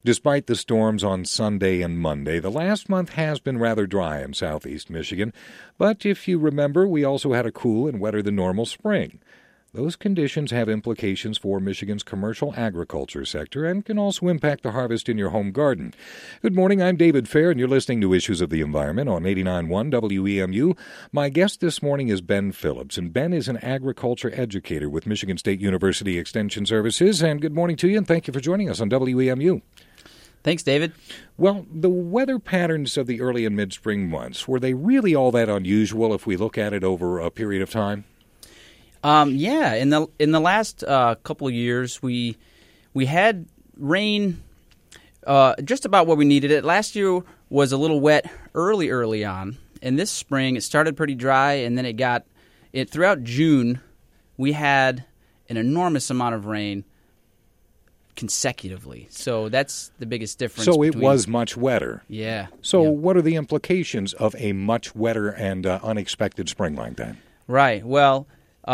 Despite the storms on Sunday and Monday, the last month has been rather dry in southeast Michigan. But if you remember, we also had a cool and wetter than normal spring. Those conditions have implications for Michigan's commercial agriculture sector and can also impact the harvest in your home garden. Good morning, I'm David Fair, and you're listening to Issues of the Environment on 89.1 WEMU. My guest this morning is Ben Phillips, and Ben is an agriculture educator with Michigan State University Extension Services. And good morning to you, and thank you for joining us on WEMU. Thanks, David. Well, the weather patterns of the early and mid-spring months, were they really all that unusual if we look at it over a period of time? Yeah, in the last couple of years, we had rain just about what we needed it. Last year was a little wet early on, and this spring it started pretty dry, and then throughout June we had an enormous amount of rain consecutively. So that's the biggest difference. So it was much wetter. Yeah. So yeah. What are the implications of a much wetter and unexpected spring like that? Right. Well,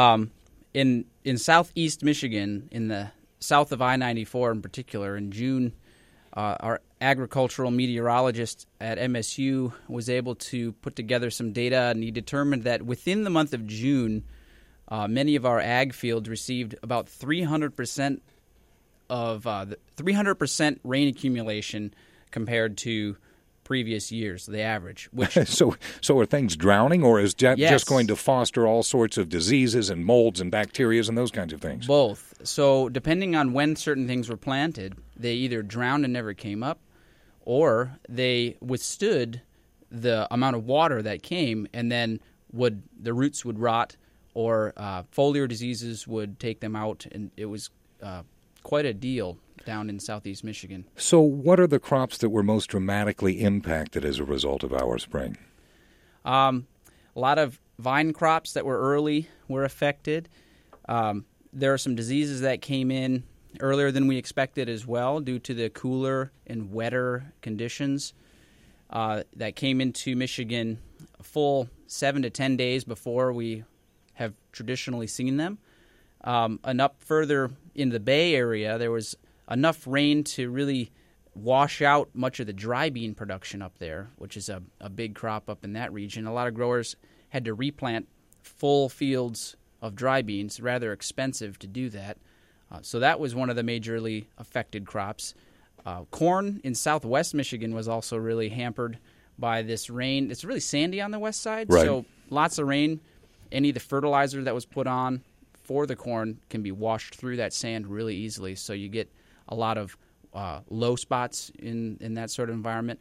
in southeast Michigan, in the south of I-94 in particular, in June, our agricultural meteorologist at MSU was able to put together some data, and he determined that within the month of June, many of our ag fields received about 300% of 300% rain accumulation compared to previous years, the average. Which so are things drowning, or is that yes. just going to foster all sorts of diseases and molds and bacteria and those kinds of things? Both. So depending on when certain things were planted, they either drowned and never came up, or they withstood the amount of water that came, and then the roots would rot, or foliar diseases would take them out, and it was quite a deal down in southeast Michigan. So what are the crops that were most dramatically impacted as a result of our spring? A lot of vine crops that were early were affected. There are some diseases that came in earlier than we expected as well due to the cooler and wetter conditions that came into Michigan a full 7 to 10 days before we have traditionally seen them. And up further in the Bay Area, there was enough rain to really wash out much of the dry bean production up there, which is a big crop up in that region. A lot of growers had to replant full fields of dry beans, rather expensive to do that. So that was one of the majorly affected crops. Corn in southwest Michigan was also really hampered by this rain. It's really sandy on the west side, right. So lots of rain. Any of the fertilizer that was put on for the corn can be washed through that sand really easily, so you get a lot of low spots in that sort of environment.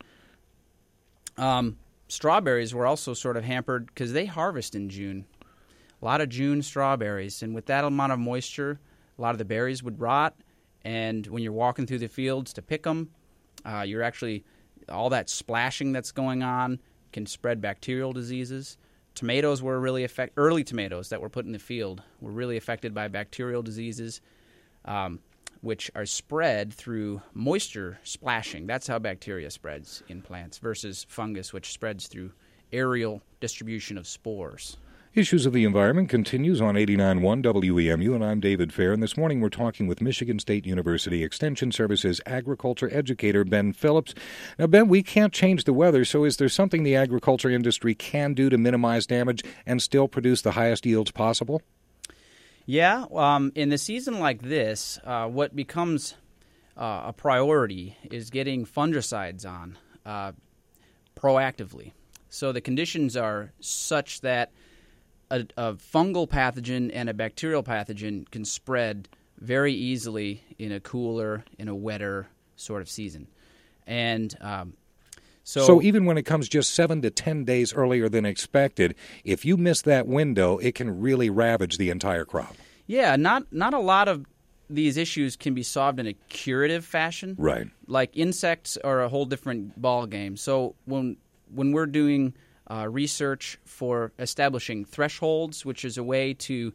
Strawberries were also sort of hampered because they harvest in June. A lot of June strawberries, and with that amount of moisture, a lot of the berries would rot, and when you're walking through the fields to pick them, you're actually, all that splashing that's going on can spread bacterial diseases. Tomatoes were really affected. Early tomatoes that were put in the field were really affected by bacterial diseases, which are spread through moisture splashing. That's how bacteria spreads in plants versus fungus, which spreads through aerial distribution of spores. Issues of the Environment continues on 89.1 WEMU, and I'm David Fair. And this morning we're talking with Michigan State University Extension Services agriculture educator Ben Phillips. Now, Ben, we can't change the weather, so is there something the agriculture industry can do to minimize damage and still produce the highest yields possible? Yeah, in a season like this, what becomes a priority is getting fungicides on proactively. So the conditions are such that a fungal pathogen and a bacterial pathogen can spread very easily in a cooler, in a wetter sort of season. And so even when it comes just 7 to 10 days earlier than expected, if you miss that window, it can really ravage the entire crop. Yeah, not a lot of these issues can be solved in a curative fashion. Right. Like insects are a whole different ball game. So when we're doing research for establishing thresholds, which is a way to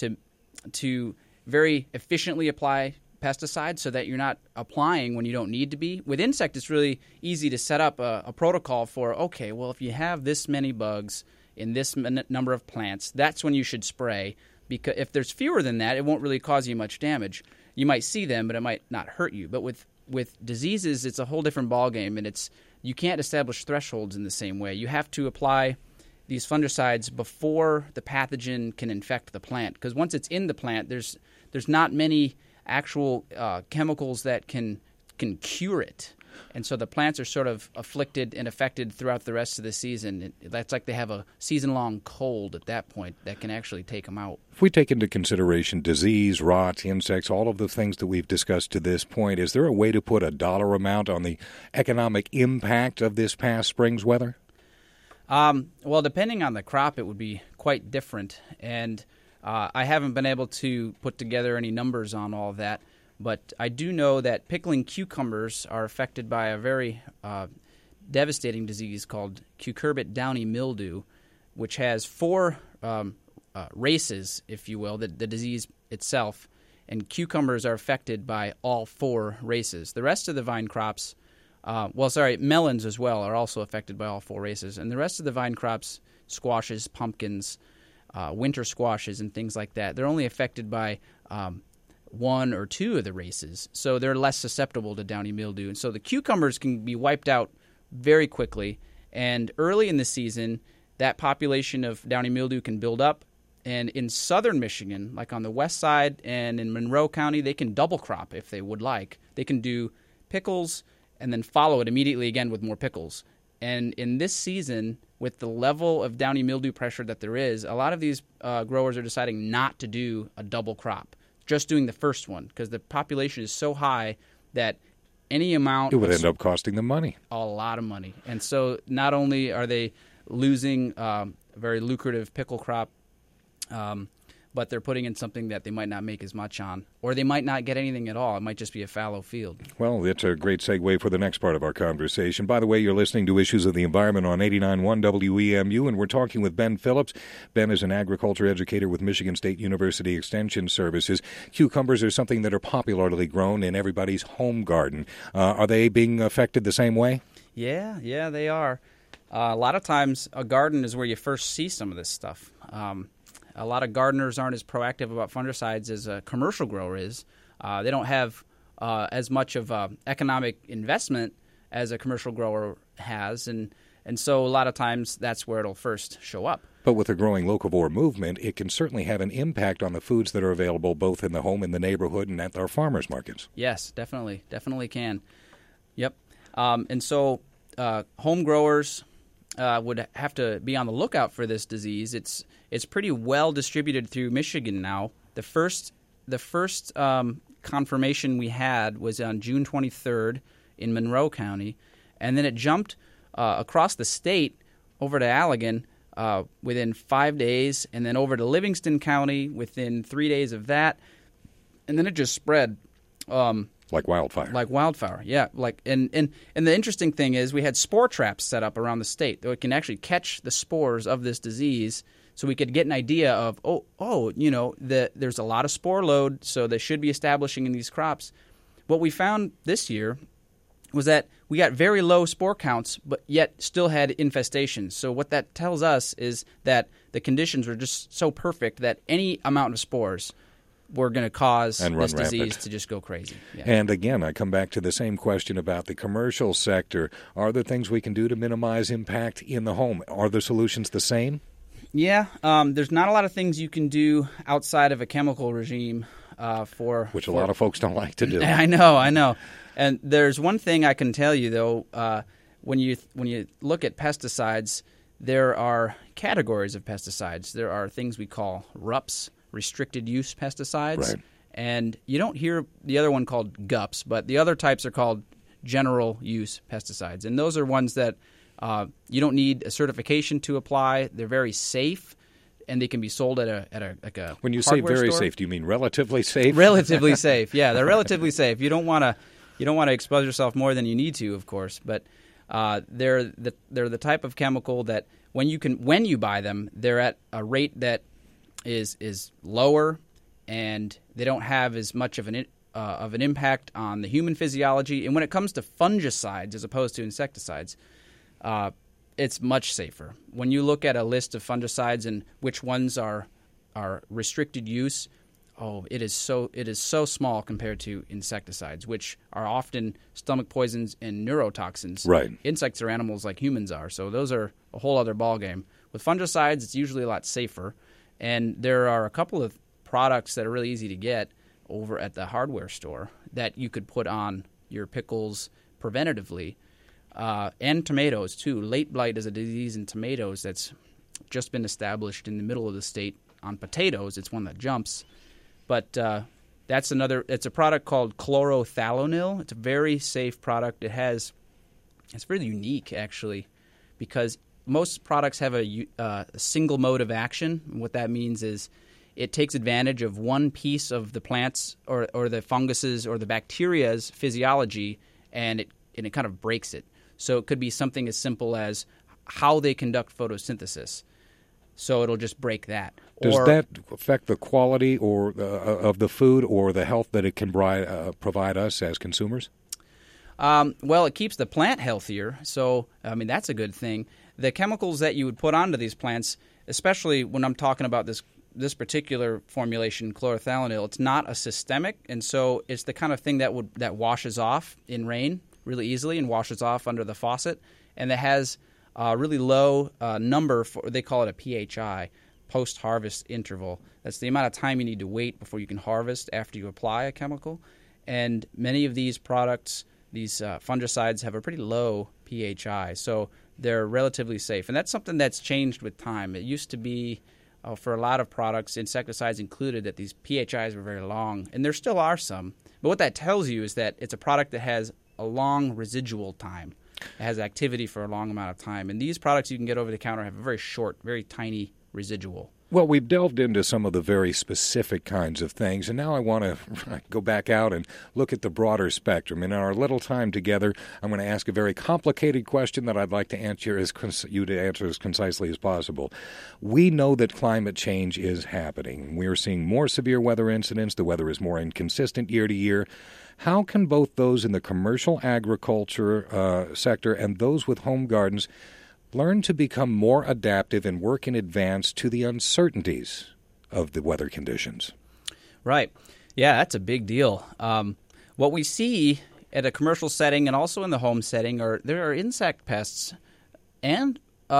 very efficiently apply pesticides so that you're not applying when you don't need to be. With insect, it's really easy to set up a protocol for, okay, well, if you have this many bugs in this number of plants, that's when you should spray. Because if there's fewer than that, it won't really cause you much damage. You might see them, but it might not hurt you. But with with diseases, it's a whole different ballgame, and you can't establish thresholds in the same way. You have to apply these fungicides before the pathogen can infect the plant, because once it's in the plant, there's not many actual chemicals that can cure it. And so the plants are sort of afflicted and affected throughout the rest of the season. That's like they have a season-long cold at that point that can actually take them out. If we take into consideration disease, rot, insects, all of the things that we've discussed to this point, is there a way to put a dollar amount on the economic impact of this past spring's weather? Well, depending on the crop, it would be quite different. And I haven't been able to put together any numbers on all of that. But I do know that pickling cucumbers are affected by a very devastating disease called cucurbit downy mildew, which has 4 races, if you will, the disease itself. And cucumbers are affected by all 4 races. The rest of the vine crops, melons as well, are also affected by all 4 races. And the rest of the vine crops, squashes, pumpkins, winter squashes, and things like that, they're only affected by 1 or 2 of the races, so they're less susceptible to downy mildew. And so the cucumbers can be wiped out very quickly, and early in the season, that population of downy mildew can build up. And in southern Michigan, like on the west side and in Monroe County, they can double crop if they would like. They can do pickles and then follow it immediately again with more pickles. And in this season, with the level of downy mildew pressure that there is, a lot of these growers are deciding not to do a double crop, just doing the first one, because the population is so high that any amount... It would end up costing them money. A lot of money. And so not only are they losing a very lucrative pickle crop, but they're putting in something that they might not make as much on, or they might not get anything at all. It might just be a fallow field. Well, that's a great segue for the next part of our conversation. By the way, you're listening to Issues of the Environment on 89.1 WEMU, and we're talking with Ben Phillips. Ben is an agriculture educator with Michigan State University Extension Services. Cucumbers are something that are popularly grown in everybody's home garden. Are they being affected the same way? Yeah, they are. A lot of times, a garden is where you first see some of this stuff. A lot of gardeners aren't as proactive about fungicides as a commercial grower is. They don't have as much of economic investment as a commercial grower has, and so a lot of times that's where it'll first show up. But with the growing locavore movement, it can certainly have an impact on the foods that are available both in the home, in the neighborhood, and at our farmers markets. Yes, definitely can. Yep. And so home growers would have to be on the lookout for this disease. It's pretty well distributed through Michigan now. The first confirmation we had was on June 23rd in Monroe County, and then it jumped across the state over to Allegan within 5 days, and then over to Livingston County within 3 days of that, and then it just spread. Like wildfire. Like wildfire, yeah. And the interesting thing is we had spore traps set up around the state that can actually catch the spores of this disease, so we could get an idea of, there's a lot of spore load, so they should be establishing in these crops. What we found this year was that we got very low spore counts, but yet still had infestations. So what that tells us is that the conditions were just so perfect that any amount of spores were going to cause this disease to just go crazy. Yeah. And again, I come back to the same question about the commercial sector. Are there things we can do to minimize impact in the home? Are the solutions the same? Yeah, there's not a lot of things you can do outside of a chemical regime which a lot of folks don't like to do. I know. And there's one thing I can tell you, though. When you look at pesticides, there are categories of pesticides. There are things we call RUPS, restricted use pesticides. Right. And you don't hear the other one called GUPS, but the other types are called general use pesticides. And those are ones that you don't need a certification to apply. They're very safe, and they can be sold at a When you say very store. safe, do you mean relatively safe? Relatively safe. Yeah, they're relatively safe. You don't want to expose yourself more than you need to, of course. But they're the type of chemical that when you buy them, they're at a rate that is lower, and they don't have as much of an impact on the human physiology. And when it comes to fungicides as opposed to insecticides, it's much safer. When you look at a list of fungicides and which ones are restricted use, Oh, it is so small compared to insecticides, which are often stomach poisons and neurotoxins. Right. Insects are animals like humans are, so those are a whole other ballgame. With fungicides, it's usually a lot safer, and there are a couple of products that are really easy to get over at the hardware store that you could put on your pickles preventatively, and tomatoes too. Late blight is a disease in tomatoes that's just been established in the middle of the state. On potatoes, it's one that jumps. But it's a product called chlorothalonil. It's a very safe product. It's very unique, actually, because most products have a single mode of action. And what that means is it takes advantage of one piece of the plant's or the fungus's or the bacteria's physiology, and it kind of breaks it. So it could be something as simple as how they conduct photosynthesis. So it'll just break that. Does that affect the quality of the food or the health that it can provide us as consumers? Well, it keeps the plant healthier, so, I mean, that's a good thing. The chemicals that you would put onto these plants, especially when I'm talking about this particular formulation, chlorothalonil, it's not a systemic, and so it's the kind of thing that washes off in rain really easily and washes off under the faucet, and it has a really low number they call it a PHI, post-harvest interval. That's the amount of time you need to wait before you can harvest after you apply a chemical. And many of these products, these fungicides, have a pretty low PHI, so they're relatively safe. And that's something that's changed with time. It used to be, for a lot of products, insecticides included, that these PHIs were very long, and there still are some. But what that tells you is that it's a product that has a long residual time. It has activity for a long amount of time. And these products you can get over the counter have a very short, very tiny residual. Well, we've delved into some of the very specific kinds of things, and now I want to go back out and look at the broader spectrum. In our little time together, I'm going to ask a very complicated question that I'd like to answer as concisely as possible. We know that climate change is happening. We're seeing more severe weather incidents. The weather is more inconsistent year to year. How can both those in the commercial agriculture sector and those with home gardens learn to become more adaptive and work in advance to the uncertainties of the weather conditions? Right. Yeah, that's a big deal. What we see at a commercial setting and also in the home setting there are insect pests and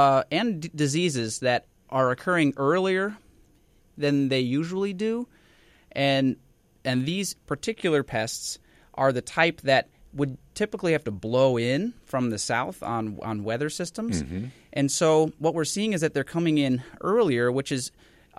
diseases that are occurring earlier than they usually do, and these particular pests are the type that would typically have to blow in from the south on weather systems. Mm-hmm. And so what we're seeing is that they're coming in earlier, which is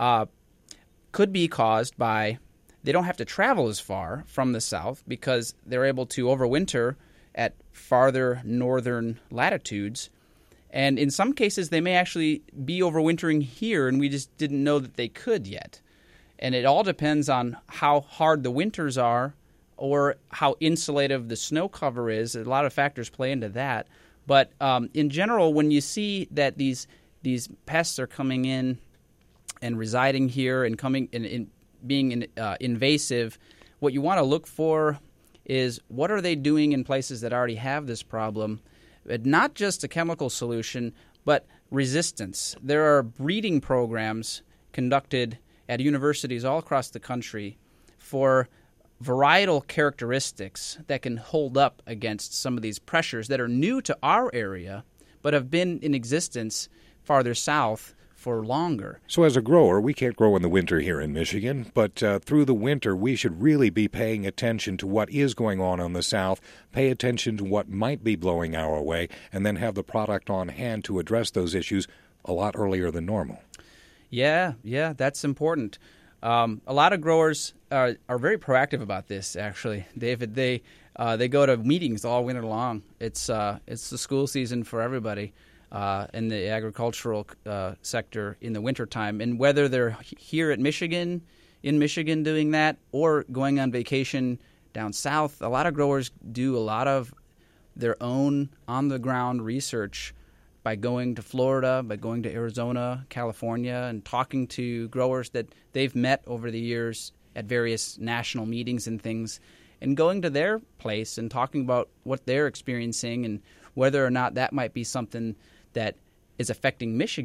could be caused by they don't have to travel as far from the south because they're able to overwinter at farther northern latitudes. And in some cases, they may actually be overwintering here, and we just didn't know that they could yet. And it all depends on how hard the winters are or how insulative the snow cover is. A lot of factors play into that. But in general, when you see that these pests are coming in and residing here and coming in being invasive, what you want to look for is what are they doing in places that already have this problem, but not just a chemical solution, but resistance. There are breeding programs conducted at universities all across the country for varietal characteristics that can hold up against some of these pressures that are new to our area but have been in existence farther south for longer. So as a grower, we can't grow in the winter here in Michigan, but through the winter we should really be paying attention to what is going on the south, pay attention to what might be blowing our way, and then have the product on hand to address those issues a lot earlier than normal. Yeah, that's important. A lot of growers are very proactive about this, actually. David, they go to meetings all winter long. It's the school season for everybody in the agricultural sector in the wintertime. And whether they're here in Michigan doing that or going on vacation down south, a lot of growers do a lot of their own on-the-ground research by going to Florida, by going to Arizona, California, and talking to growers that they've met over the years at various national meetings and things, and going to their place and talking about what they're experiencing and whether or not that might be something that is affecting Michigan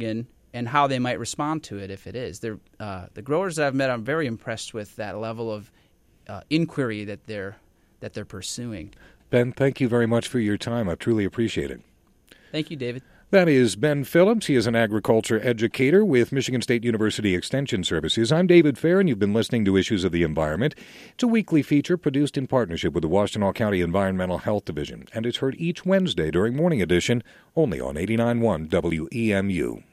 and how they might respond to it if it is. The growers that I've met, I'm very impressed with that level of inquiry that they're pursuing. Ben, thank you very much for your time. I truly appreciate it. Thank you, David. That is Ben Phillips. He is an agriculture educator with Michigan State University Extension Services. I'm David Fair, and you've been listening to Issues of the Environment. It's a weekly feature produced in partnership with the Washtenaw County Environmental Health Division, and it's heard each Wednesday during Morning Edition, only on 89.1 WEMU.